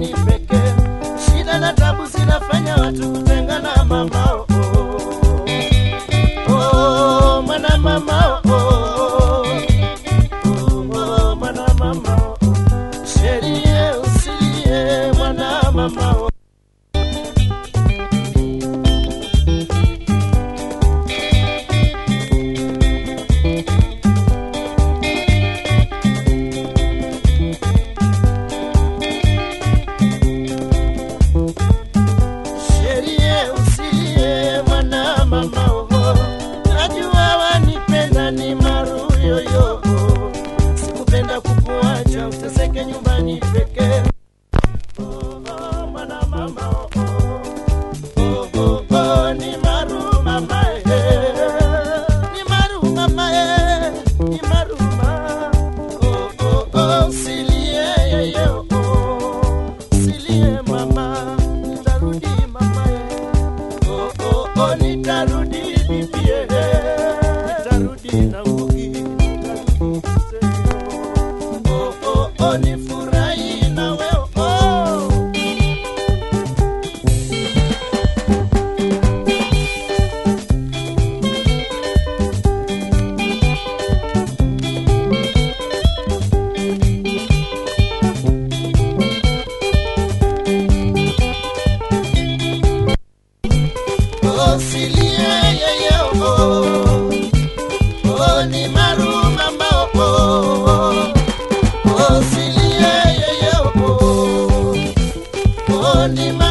nyumbani pekee. Shida na tabu zinafanya watu kutengana mama oh. Oh mwana mama oh. Oh mwana mama oh. Sherie usilie mwana mama oh. Uteseke nyumbani pekee. Oh mwana mama oh. Oh oh oh ni maru mama ni maru mama ni maru mama. Oh oh oh silie yo silie mama nitarudi mama oh oh oh nitarudi bibie nitarudi na ugi nifurahi na wewe oh. Oh silie oh oh ni maru mama oh oh silie oh ni